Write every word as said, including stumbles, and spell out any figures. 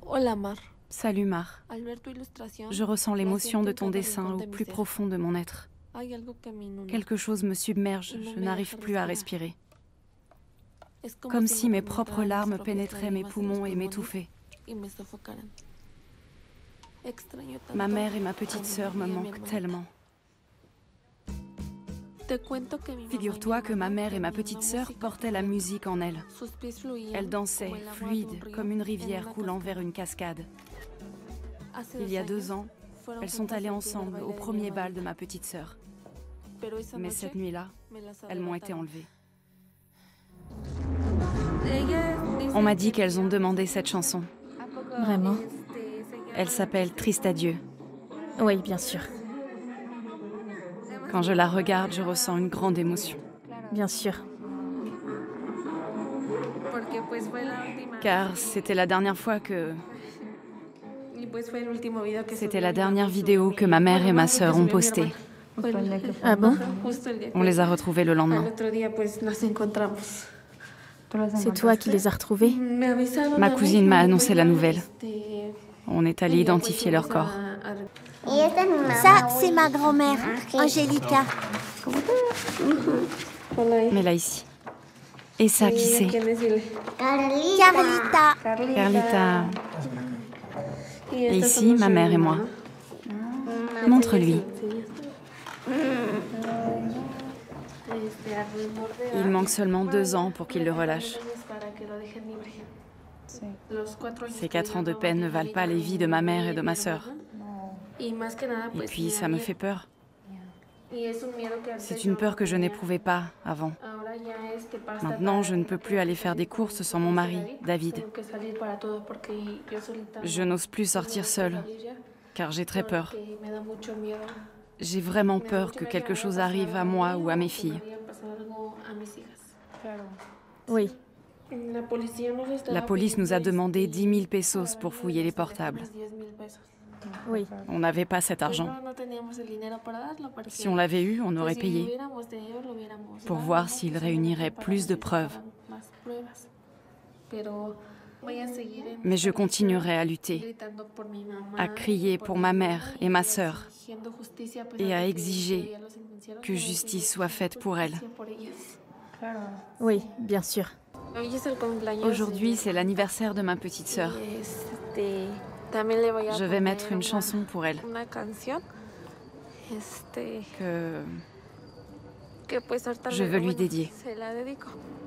Hola, Mar. Salut Mar. Al ver tu ilustración, Je ressens l'émotion la de siento ton en cada dessin rincón au de mi plus ser. profond de mon être. Hay algo que a mí no- Quelque chose me submerge, no je me n'arrive deja plus à respirar. respirer. Es como Comme si si me mes propres penetraran larmes mis propias pénétraient mes lágrimas en los poumons et pulmones m'étouffaient. y me sofocaran. Extraño tanto Ma mère et ma a petite mi sœur me mamá y a mi manquent hermanita. tellement. Te cuento que mi mamá y mi Figure-toi que ma hermana mère et ma tenían petite la sœur música portaient por la dentro. musique en elles. Sus pies fluían Elles dansaient, como el agua de un fluides, río comme une en rivière una coulant vers cascada. une cascade. Hace Il dos y a deux años, ans, fueron elles sont juntas allées al primer ensemble baile au de mi premier bal hermanita. de ma petite sœur. Pero esa Mais noche cette nuit-là, me las elles m'ont été arrebataron. enlevées. Ellas On dicen m'a dit que qu'elles ont querían demandé esa cette chanson. Vraiment? Este, se llama Elle s'appelle Triste Adieu. Oui, bien sûr. Quand je la regarde, je ressens une grande émotion. Bien sûr. Porque pues fue la última. Car c'était la dernière fois que... Y pues fue el último video que C'était subió la mi dernière mamá y vidéo subió que mi- ma mère Bueno, et ma más bien que sœur ont subió mi postée. hermana. Fue el- Ah bon? Ajá, justo el día On que- les a retrouvés le Al lendemain. otro día pues las encontramos. C'est toi qui les as retrouvés? Me avisaron Ma a mí, cousine m'a a mi annoncé la prima, nouvelle. este, On est allé y ya, pues, identifier leur fuimos corps. a- a- Ça, c'est ma grand-mère, Angélica. Hola, Mais là, ici. Et ça, qui ¿y a c'est? quién decirle? Carlita. Carlita. Y Et estas ici, somos ma su mère et moi. mamá. Montre-lui. Este, al borde Il de- manque seulement deux ans pour qu'il le relâche. para que lo dejen libre. Los cuatro años Ces que quatre ans de llevo peine ne aquí valent pas les vies de ma mère et de ma sœur. Y más que nada, Et pues, puis, me ça da me miedo. fait peur. Y es un miedo que antes C'est yo une peur no que je tenía. n'éprouvais pas avant. Ahora ya es que basta Maintenant, para- je ne peux plus aller faire des courses sans mon mari, David. Tengo que salir para todo porque yo solita Je no- n'ose plus sortir no puedo seule, salir ya, car j'ai très peur. porque me da mucho miedo. J'ai vraiment Me da peur mucho que miedo quelque me vaya chose pasar arrive à algo moi mí ou à mes o que filles. me vaya a pasar algo a mis hijas. Oui. La policía nos estaba La police nous a pidiendo, demandé este, dix mille pesos para pour darle fouiller les los portables. teléfonos, diez mil pesos. Oui. On n'avait pas cet Pues argent. no, no teníamos el dinero para darlo porque, Si on l'avait eu, on pues, aurait si payé. hubiéramos tenido, lo hubiéramos pour dado, voir ¿no? s'il Pues, réunirait obviamente, para plus de que se preuves. sacaran más pruebas. Pero voy a seguir en Mais je esta continuerai à lucha, lutter, gritando por mi mamá à crier y pour mi ma hermana mère y et ma sœur, exigiendo justicia, a pesar et à de que exiger todavía los enjuiciaron, que yo justice exijo soit faite pour elles. justicia por ellas. Oui, bien sûr. Hoy es el cumpleaños Aujourd'hui, de- c'est l'anniversaire de ma petite sœur. y, este, también le voy a Je vais poner mettre une una- chanson pour elle, una canción este que que pues ahorita Je le- veux lui bueno, dédier. se la dedico.